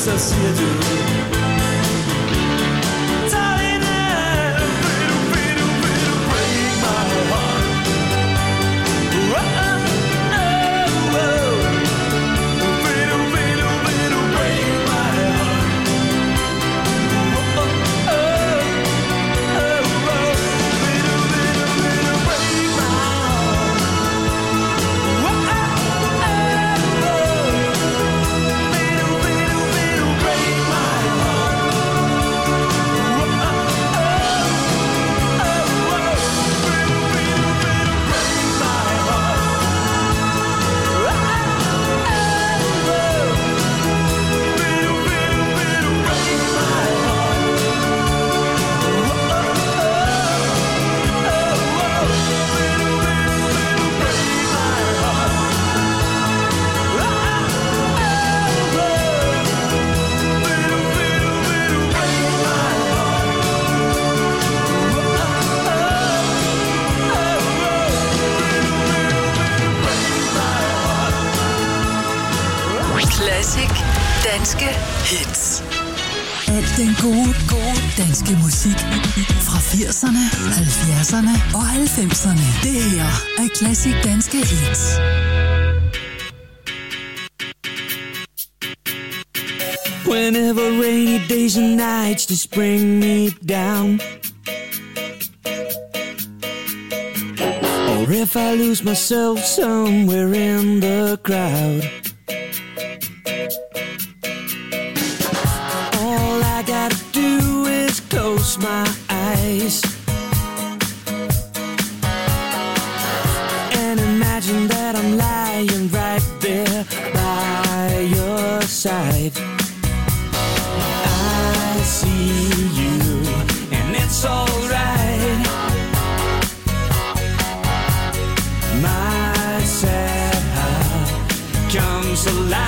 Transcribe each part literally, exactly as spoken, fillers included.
så siger du Danske hits. Alt den gode, gode danske musik fra firserne, halvfjerdserne og halvfemserne. Det her er Classic Danske Hits. Whenever rainy days and nights just bring me down, or if I lose myself somewhere in the crowd, close my eyes and imagine that I'm lying right there by your side. I see you and it's alright. My sad heart comes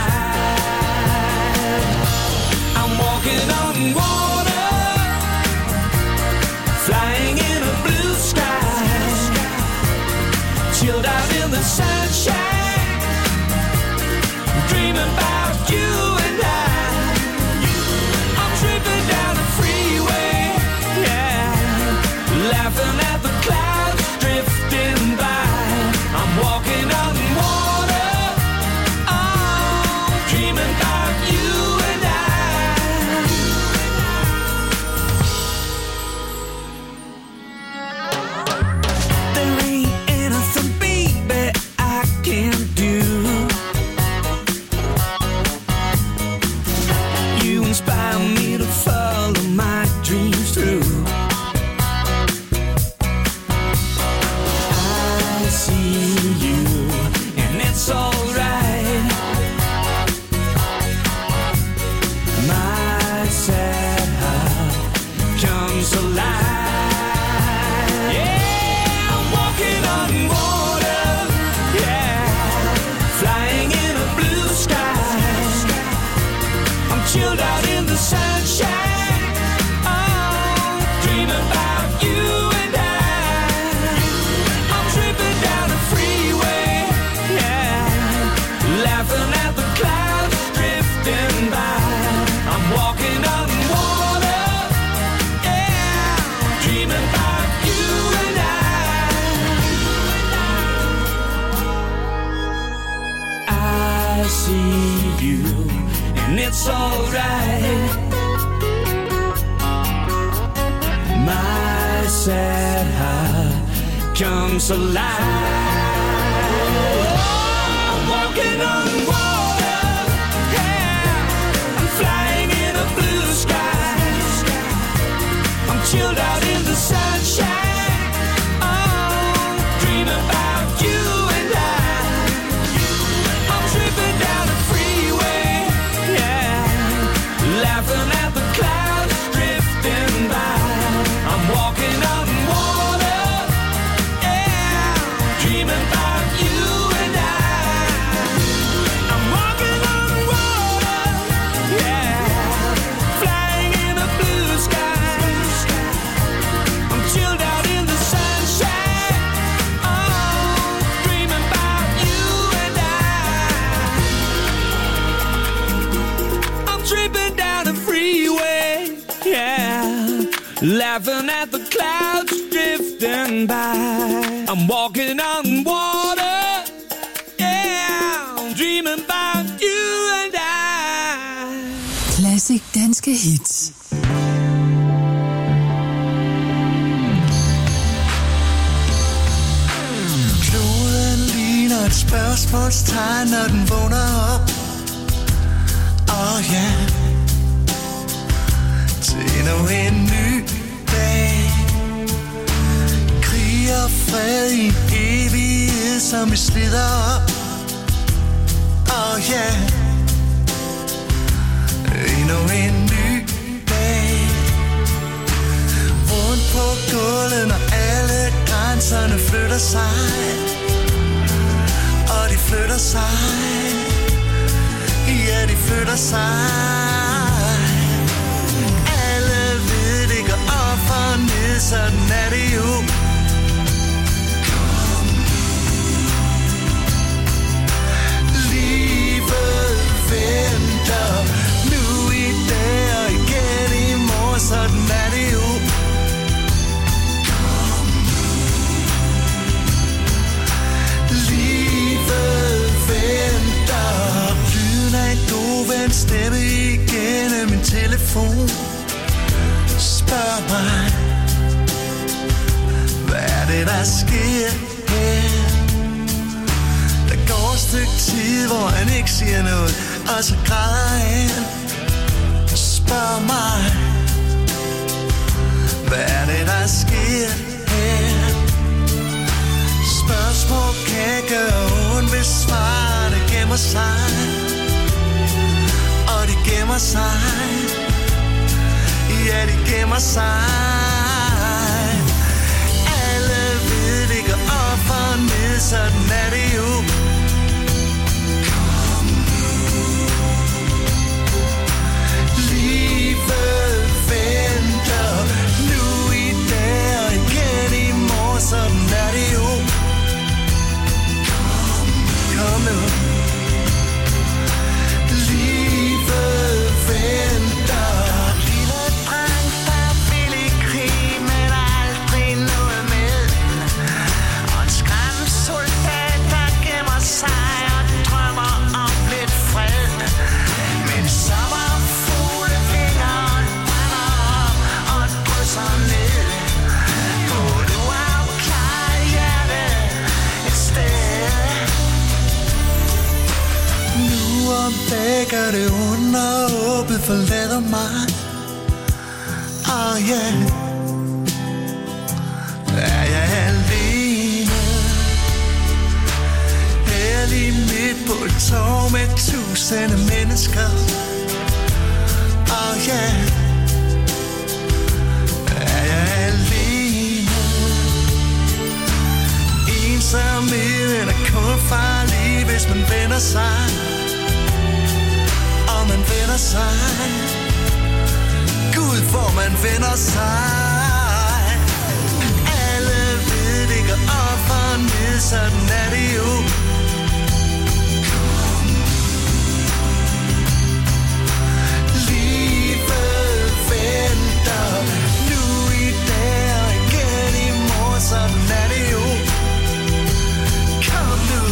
alive. I'm walking on water, flying in a blue sky, chilled out in the sunshine, dreaming about you and I. I'm tripping down the freeway, yeah, laughing at the clouds drifting by. I'm walking on water, oh, dreaming about you and I. Chilled out in the sunshine, oh, dreaming about you and I. I'm tripping down the freeway, yeah, laughing at the clouds drifting by. I'm walking on water, yeah, dreaming about you and I. I see you and it's alright. My sad heart comes alive. I'm walking on water, yeah, I'm flying in a blue sky, I'm chilled out in the sunshine, oh, dreaming about you and I. I'm tripping down the freeway, laughing at the clouds drifting by. I'm walking on water, yeah, dreaming laughing at the clouds drifting by. I'm walking on water, yeah, I'm dreaming about you and I. Classic danske hits. Kloden ligner et spørgsmålstegn, når den vågner op. Åh oh, ja yeah. Til endnu en ny dag. Krig og fred i en evighed, som vi slider op. Åh oh, ja yeah. Endnu en ny dag. Rundt på gulvet, når alle grænserne flytter sig. Og de flytter sig. Ja, de flytter sig. Alle ved, det går op og ned, sådan er det jo. Livet venter nu i dag og igen i morgen, sådan er det jo. Livet venter. Lyden af en god ven stemme igennem min telefon. Spørg mig, hvad er det der sker her? Der går et stykke tid, hvor han ikke siger noget, og så græder han. Spørg mig, hvad er det der sker her? Spørgsmål kan gøre ondt, hvis svarene gemmer sig. Og de gemmer sig. Ja, de gemmer sig. Alle ved, det går op og ned, sådan er det jo. Livet venter nu i dag og igen i morgen, sådan er det jo. Kom nu. Livet venter. Lille dreng, der vil i krig, men aldrig noget med. Og en skræmt soldat, der gemmer sig og drømmer om lidt fred. Men sommerfugle vinger brænder op og drysser ned. Må du afklare hjertet et sted. Nu om bagger det under åbent forlader mig. Åh oh, ja yeah. Er jeg alene her lige midt på et torv med tusinde mennesker. Åh oh, ja yeah. Er jeg alene. Ensomheden er kun farlig, hvis man vender sig. Og man vender sig. Gud, hvor man vender sig. Alle ved, det går op og ned, sådan er det jo. Livet venter nu i dag og igen i morgen, sådan er det jo. Kom nu.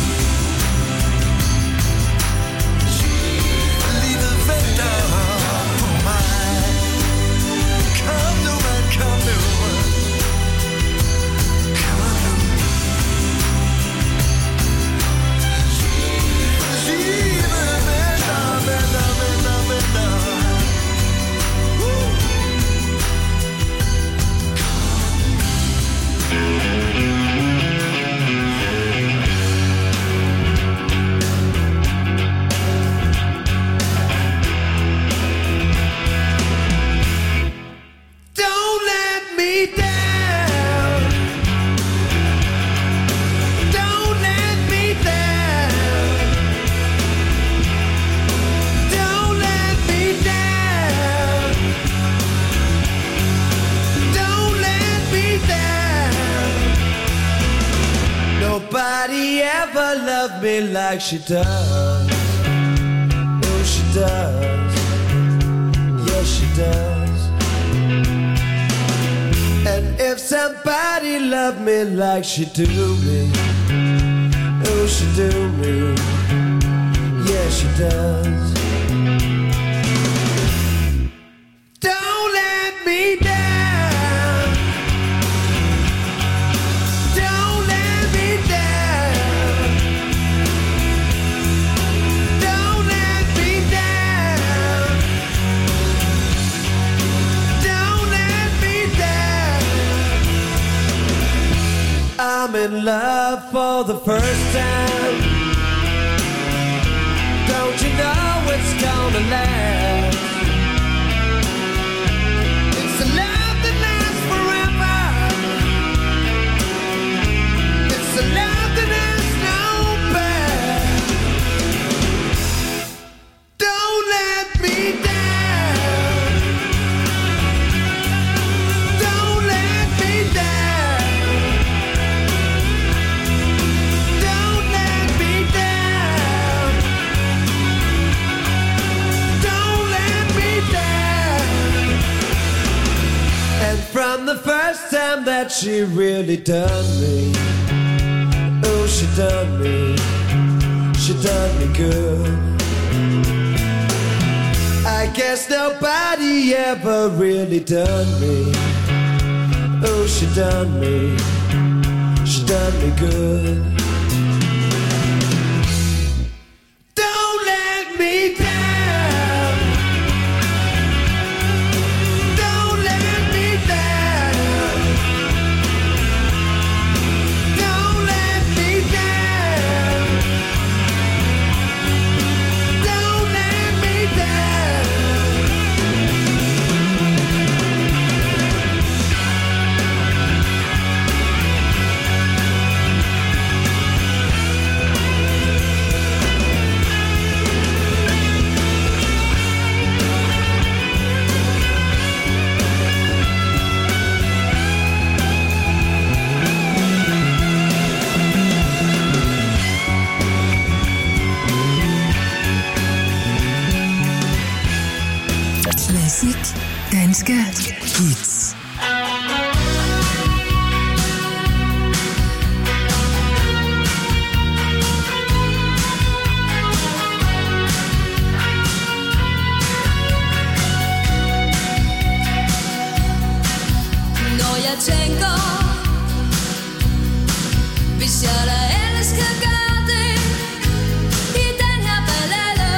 Livet venter på mig. Kom nu, man, kom nu. Kom nu. Livet venter, venter, venter, venter. Don't let me down. Don't let me down. Don't let me down. Don't let me down. Nobody ever loved me like she does. Oh, she does. Yes, she does. If somebody loved me like she do me, oh she do me, yeah she does. Don't let me down, don't let me down, don't let me down, don't let me down. I'm in love for the first time. Don't you know it's gonna last? It's a love that lasts forever. It's a love that has no past. Don't let me down. Don't let me down. Don't let me down. Don't let me down. And from the first time that she really done me, oh she done me, she done me good. I guess nobody ever really done me, oh she done me, she done me good. Don't let me down. Don't let me down. Don't let me down. Don't let me down. Klassik Danske Hits. Når jeg tænker, hvis jeg da ellers kan gøre det i den her ballade,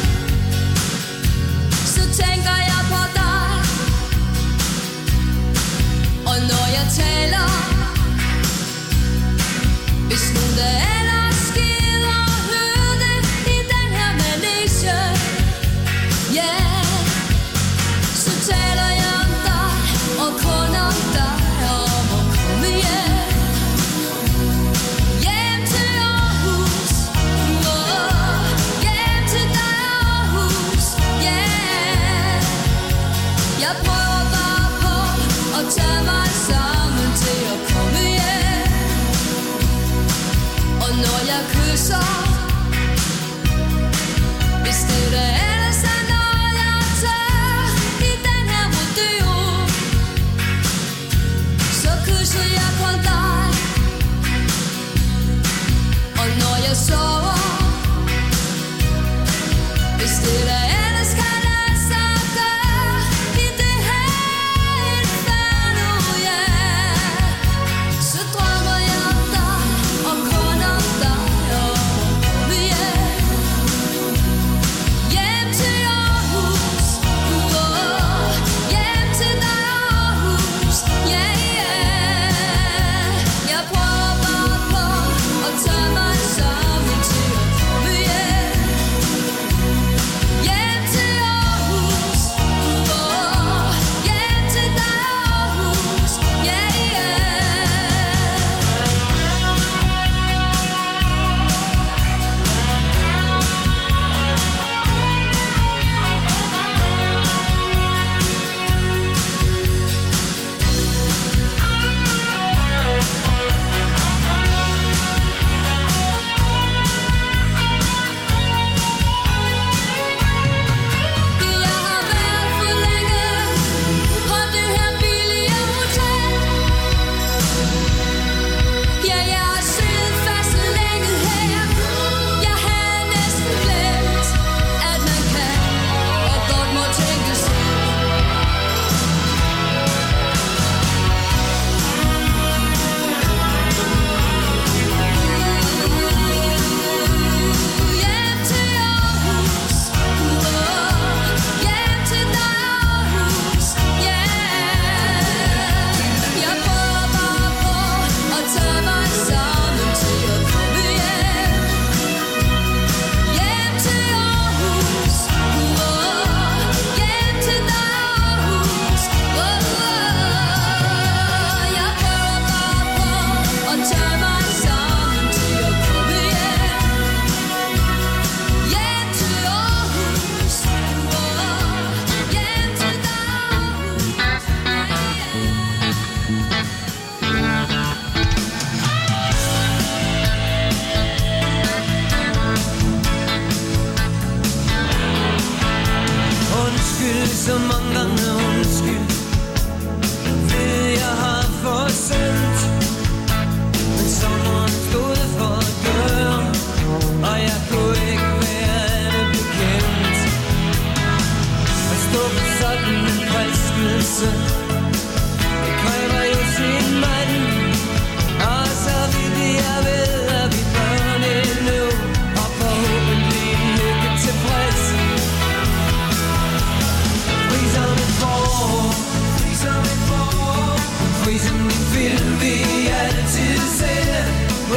så tænker jeg på dig. Og når jeg taler, hvis nogen der ellers gider høre det i den her manege, yeah, så taler jeg om dig og kun om dig. Om at komme hjem, hjem til Aarhus, oh, hjem til dig Aarhus, yeah. Jeg prøver bare på at tage mig sammen til at komme hjem. Og når jeg kysser, hvis det der ellers er noget jeg tager i den her rodeo, så kysser jeg på dig. Og når jeg sover, hvis det der ellers kan lade sig gøre i det her inferno, yeah, så drømmer jeg om dig og kun om dig. Og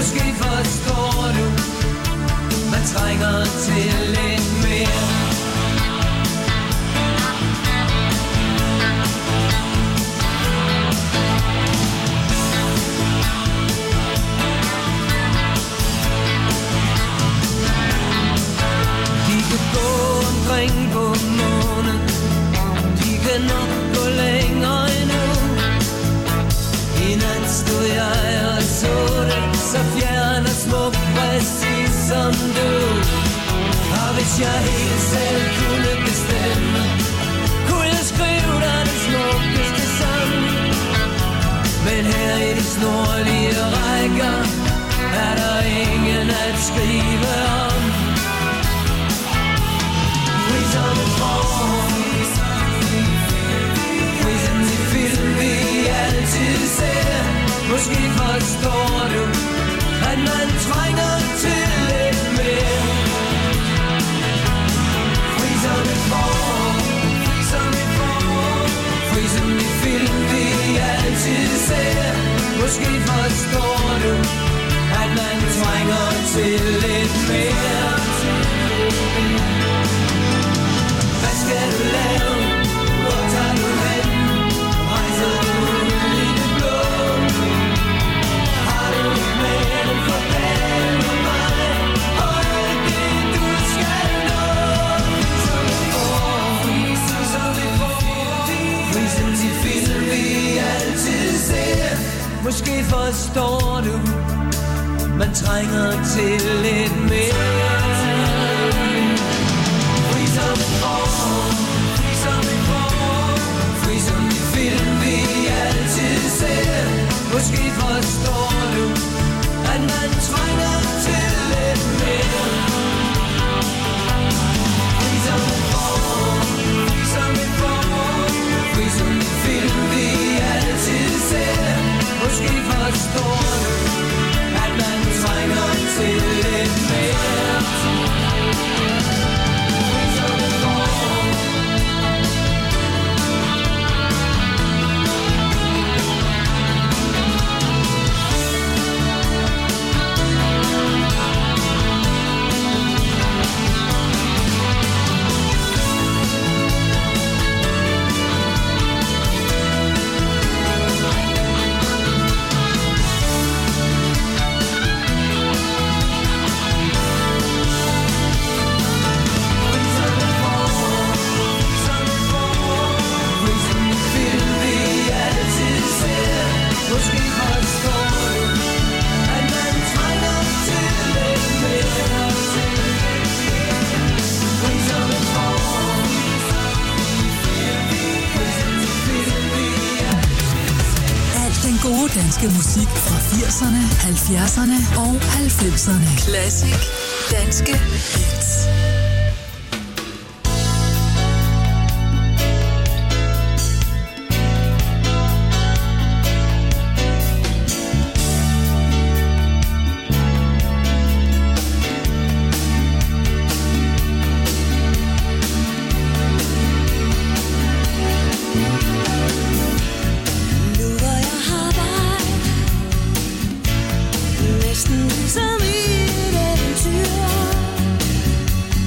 Måske forstår du, man trænger til lidt mere. De kan gå omkring på månen, de kan nok gå længere endnu. I nat stod jeg og så det, så fjern og smuk, præcis som du. Og hvis jeg helt selv kunne bestemme, kunne jeg skrive dig det smukkeste sang. Men her i de snorlige rækker er der ingen at skrive om. Som et form, som de film vi altid ser. Måske forstår du, at man trænger til lidt mere. Fri som et form, som et form, fri som de film vi altid ser. Måske forstår du, at man trænger til lidt mere. Hvad skal du lave? Hvor tager du hen? Rejser du i det blå? Har du med en forband med mig? Og alt det du skal nå. Som et form, som et form, som de film vi altid ser. Måske forstår du, man trænger til lidt mere. Som et form, som et form, fri som de film vi altid ser. Måske forstår du, at man trænger til lidt mere. Fri som et form, som et form, fri som de film vi altid ser. Måske forstår du, at man trænger til lidt mere. Danske musik fra firserne, halvfjerdserne og halvfemserne. Classic danske hits. Som i et eventyr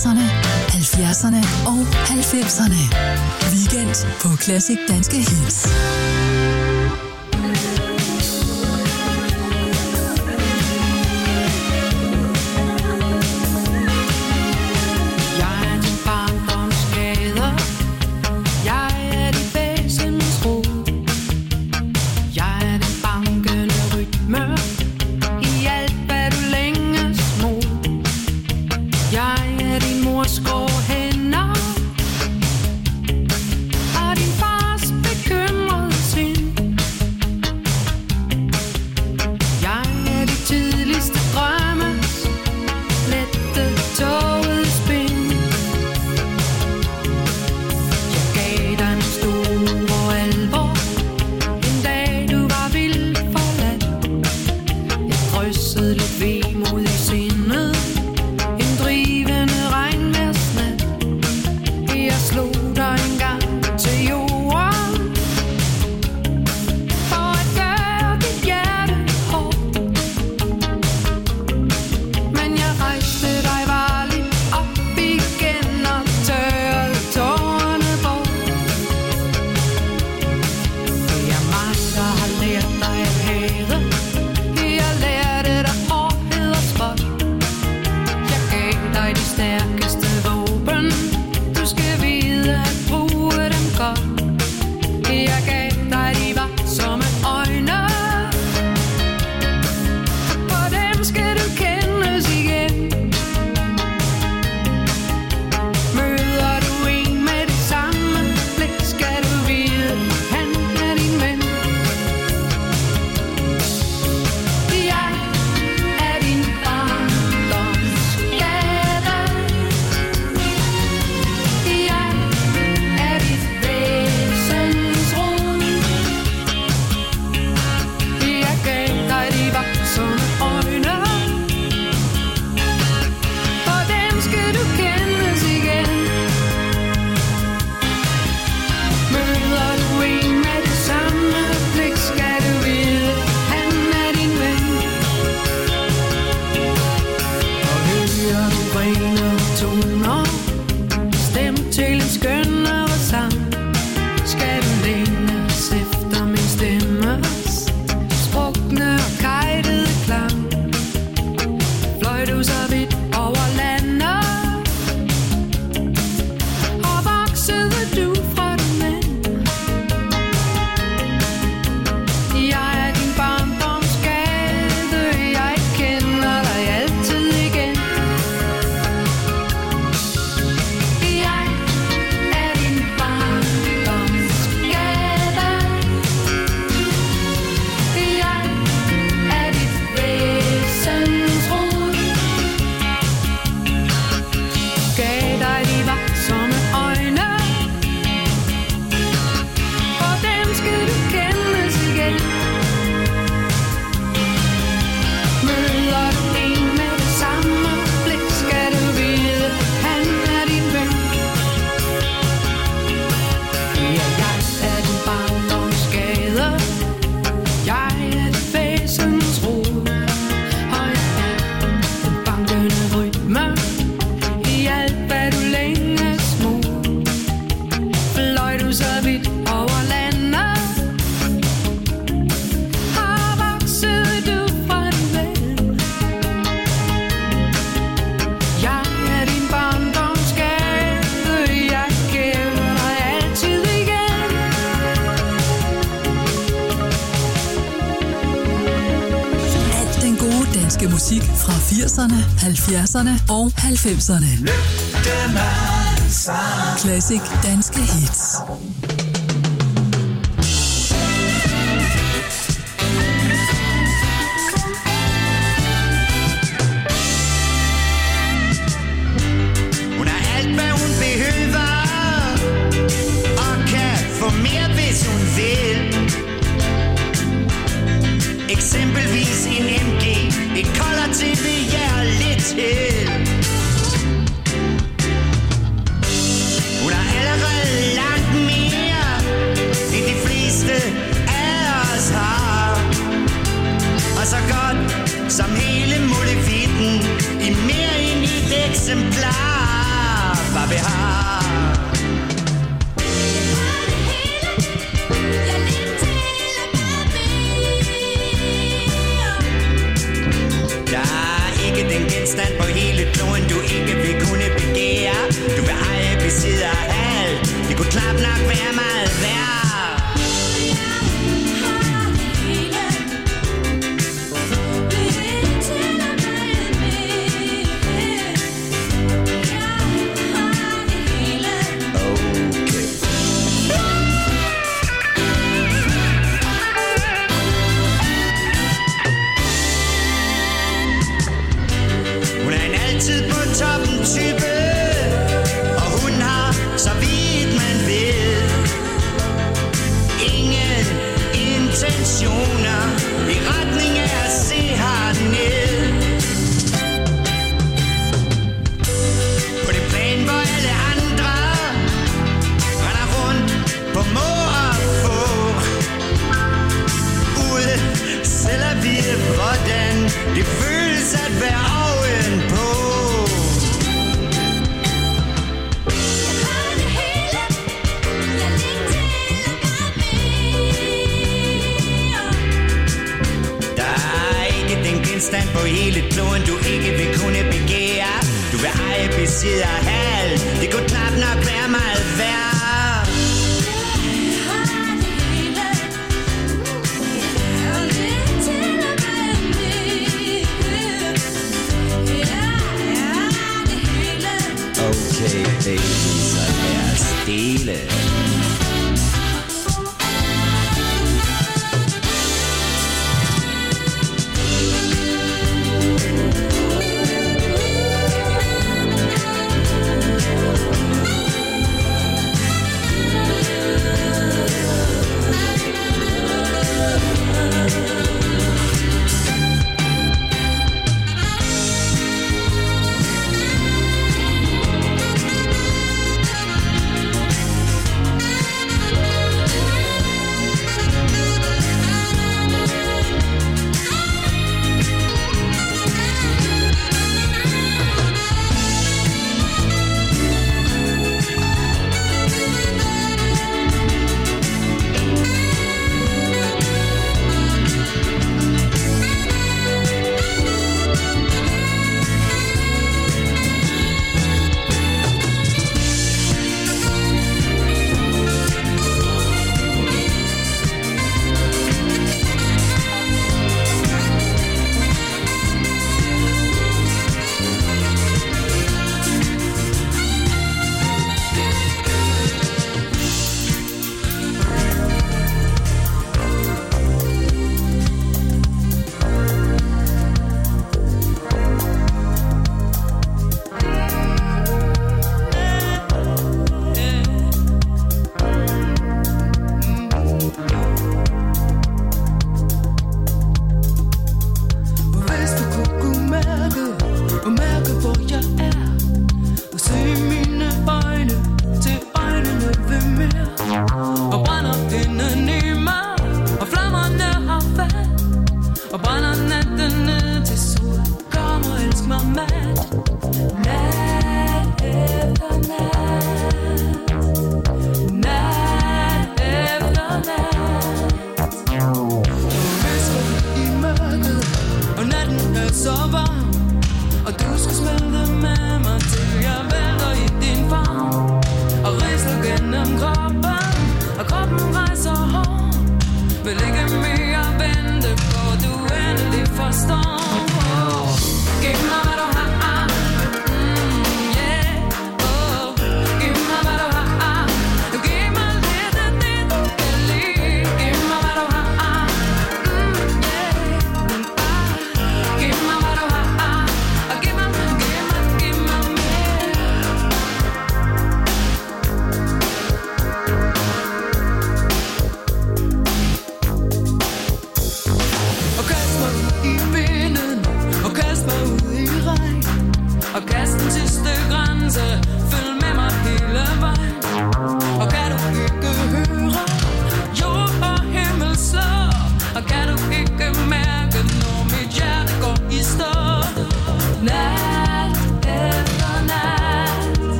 firserne, halvfjerdserne og halvfemserne. Weekend på Classic Danske Hits. Musik fra firserne, halvfjerdserne og halvfemserne. Classic Danske Hits. Hun har alt, hvad hun behøver, og kan få mere, hvis hun vil. Eksempelvis en M G, et color T V, ja, og lidt til. Hun har allerede langt mere vi har. Der er ikke den genstand på hele kloden, du ikke vil kunne begære. Du vil eje, besidde og have alt. Det kunne knap nok være meget værd. Toppen type, og hun har, så vidt man ved, ingen intentioner i retning af at se herned. På det plan, hvor alle andre render rundt på må og få, ude selv at vide, hvordan det føles at være ovenpå. Stand på hele kloden, du ikke vil kunne begære. Du vil eje, besidde og have. Det kunne knap nok være meget værd. Okay, baby, så lad os dele.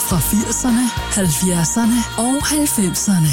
fra firserne, halvfjerdserne og halvfemserne.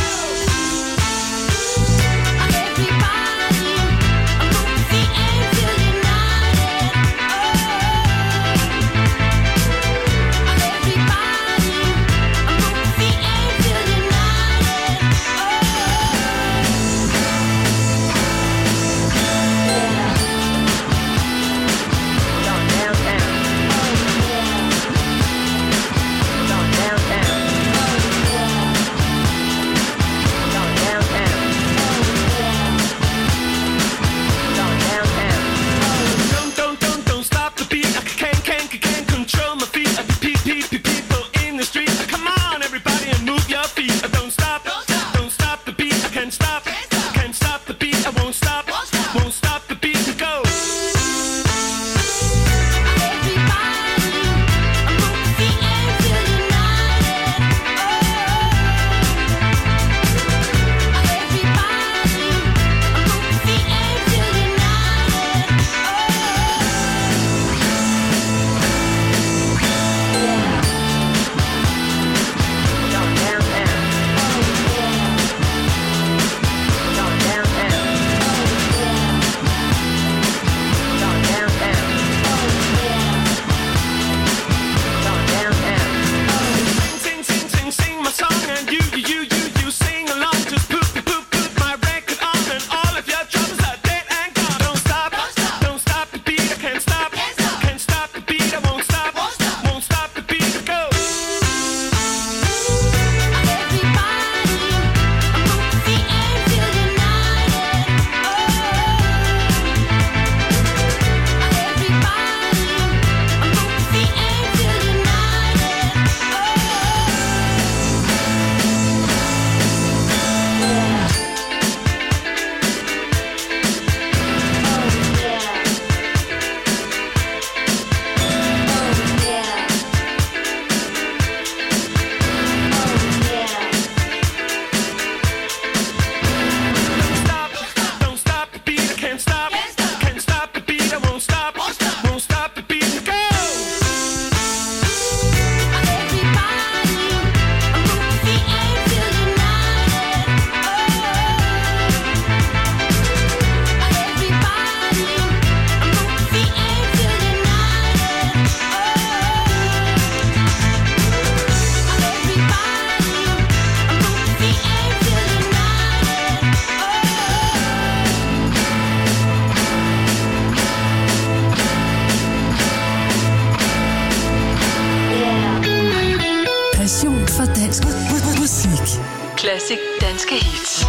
Classic danske hits.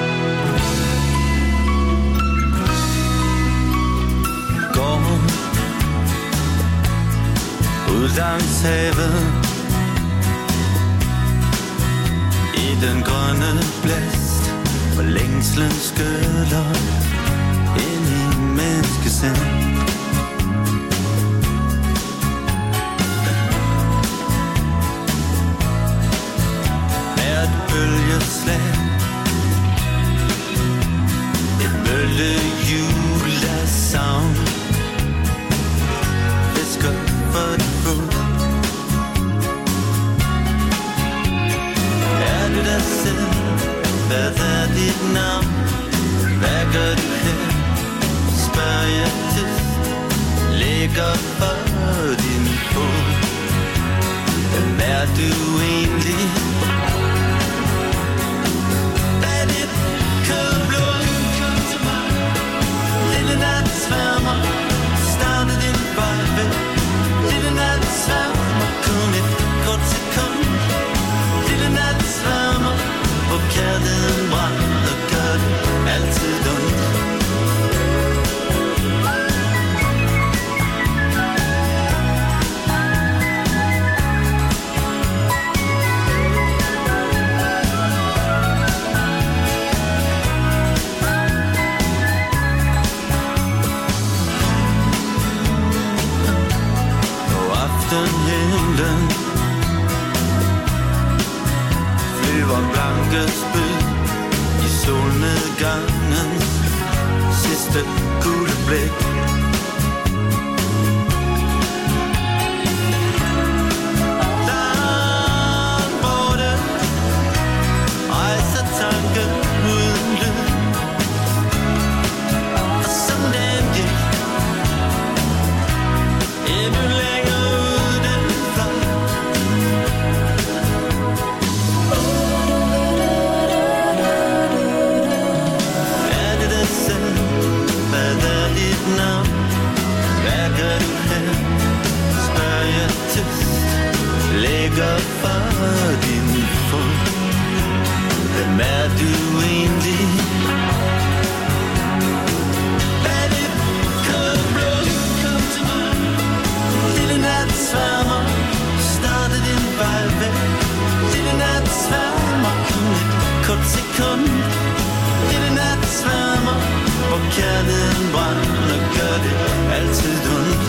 Går ud langs havet i den grønne blæst, hvor længslen skyller ind i menneskesind. Bølgeslag, et bølgehjul af savn, fisker for det fuld. Er du dig selv? Hvad er dit navn? Hvad gør du her? Spørger jeg tyst, ligger for din fod. Hvem er du egentlig? Lille nat sværmer, starte din vej væk. Lille nat sværmer, kun et kort sekund. Lille nat sværmer, hvor kærligheden brænder, gør det altid ondt. Himlen flyver blanke spyd i solnedgangens sidste kugleblik. Der er du egentlig? Baby, kom blå, kom til mig. Lille natsværmer, starte din vej væk. Lille natsværmer, kun et kort sekund. Lille natsværmer, hvor kærligheden brænder, gør det altid ondt.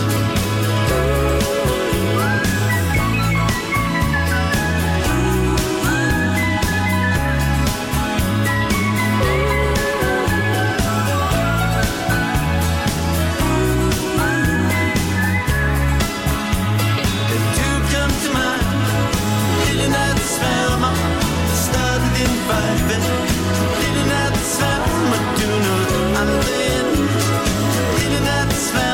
Lille natsværmer,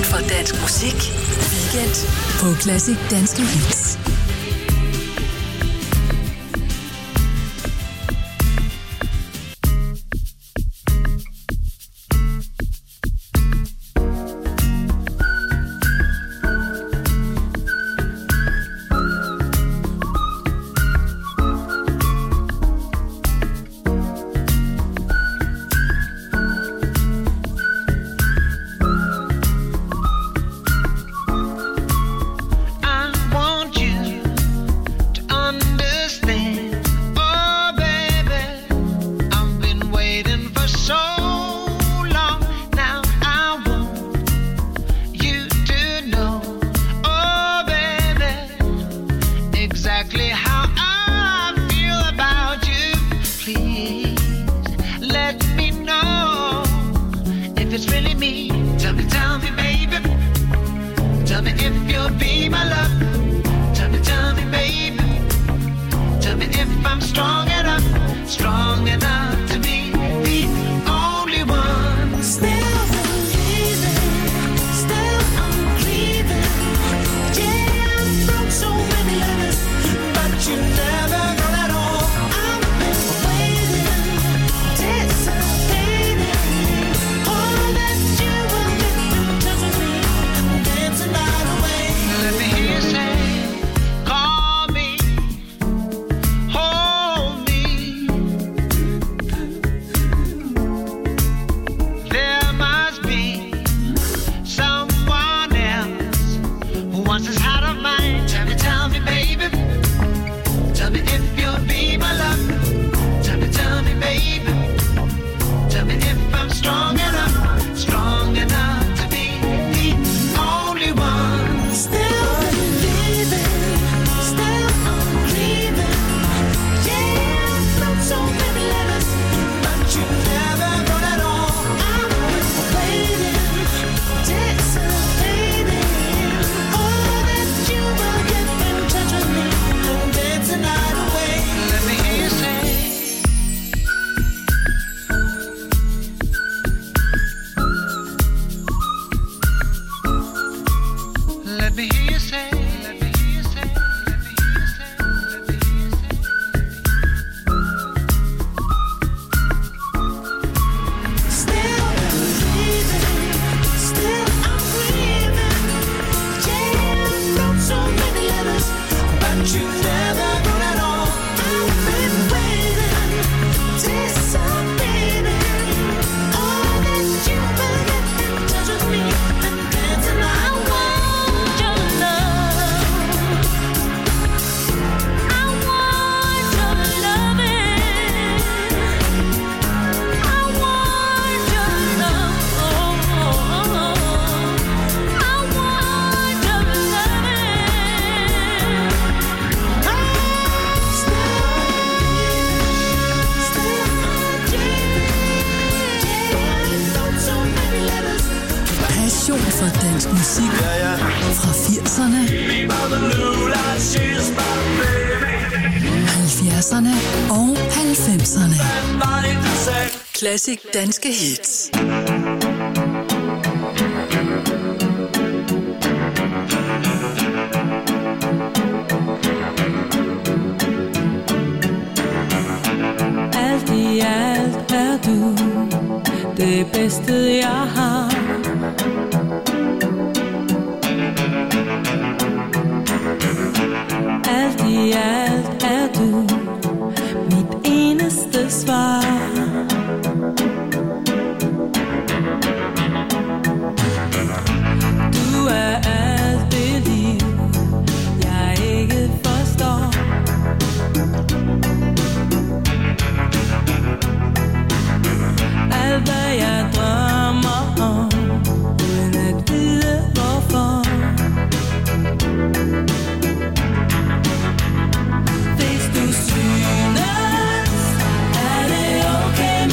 for dansk musik. Weekend på Classic Danske Hits. halvfjerdserne og halvfemserne. Classic Danske Hits. Alt i alt er du det bedste jeg har. Alt i alt er du mit eneste svar. Du er alt det liv, jeg ikke forstår. Alt hvad jeg drømmer om, uden at vide hvorfor. Hvis du synes, er det okay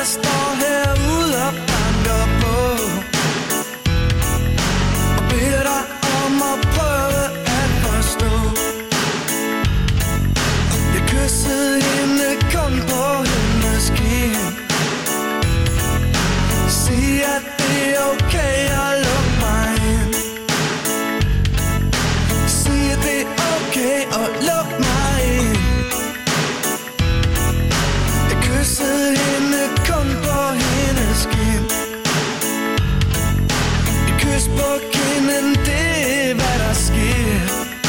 står herude og banker på og beder dig om at prøve at forstå. Jeg kyssede hende kun på hendes kind. Sig at det er okay at lukke mig ind. Sig at det er okay at lukke mig ind. Jeg kyssede hende kun på hendes kind. Et kys på kinden, det er hvad der sker.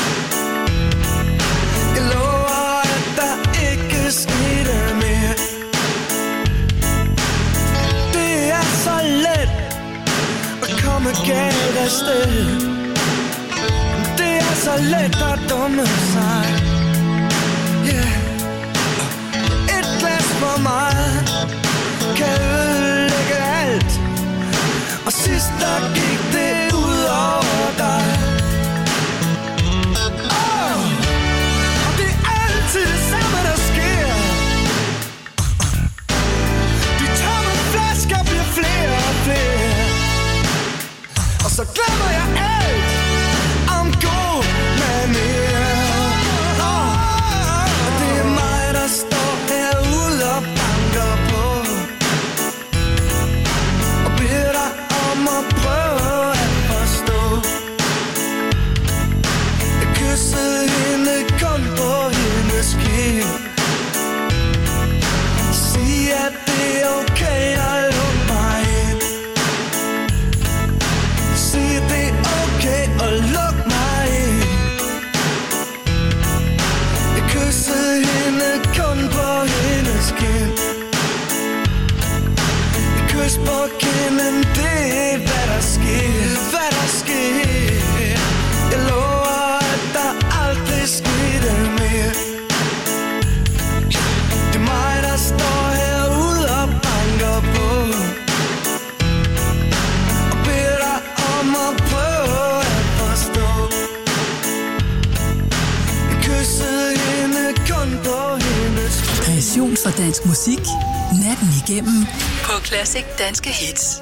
Jeg lover at der ikke skete mere. Det er så let at komme galt afsted. Det er så let at dumme sig. Yeah. Et glas for meget kan ødelægge alt. Og sidst der gik det ud over dig. Oh, og det er altid det samme der sker. De tomme flasker bliver flere og flere. Og så glemmer jeg alt om god manér. Oh, og det er mig der står herude og banker på og beder dig om at prøve at forstå. Jeg kyssede hende kun på hendes kind. Sig at det er okay at lukke mig ind. Sig at det er okay at lukke mig ind. Jeg kyssede hende kun på hendes kind. Et kys på kinden, det er hvad der sker. Hvad der sker. Jeg lover at der aldrig skete mere. Det er mig der står herude og banker på og beder dig om at prøve at forstå. Jeg kyssede hende kun på hendes kind. Passion for dansk musik. Natten igennem på Classic Danske Hits.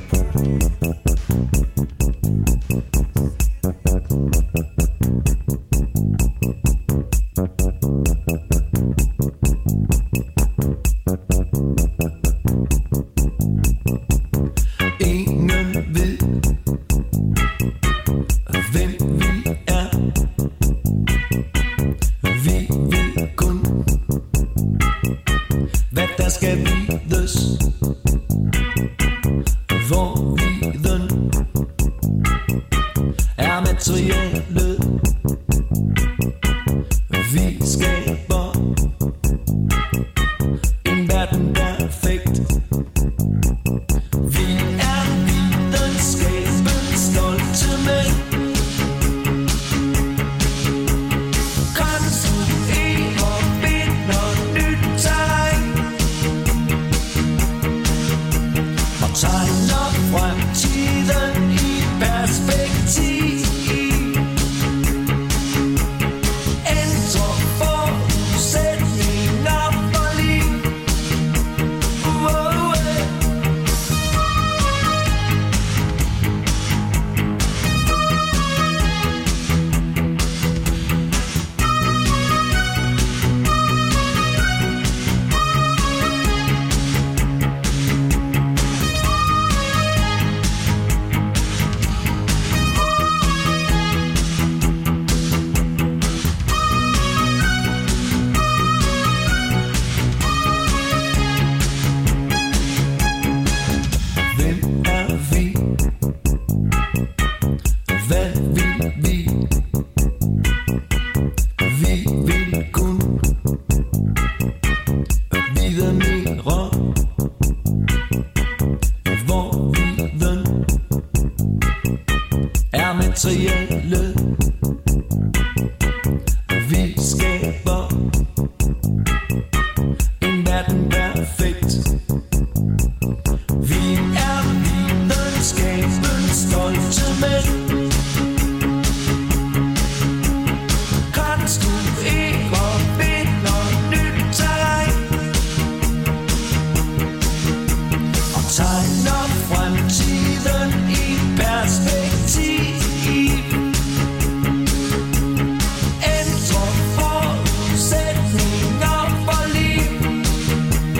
Ingen ved, hvem vi er. Vi ved kun, hvad der skal vides. Hvor viden er materialet. Vi skaber en verden perfekt. Vi er videnskabens stolte mænd. Konstruerer, binder nyt tegn og tegner fremtiden i perspektiv. Ændrer forudsætninger for liv. Wow, eh. Hvem er vi? Hvad vil vi? Vi vil kun vide mere. Hvor viden er materialet.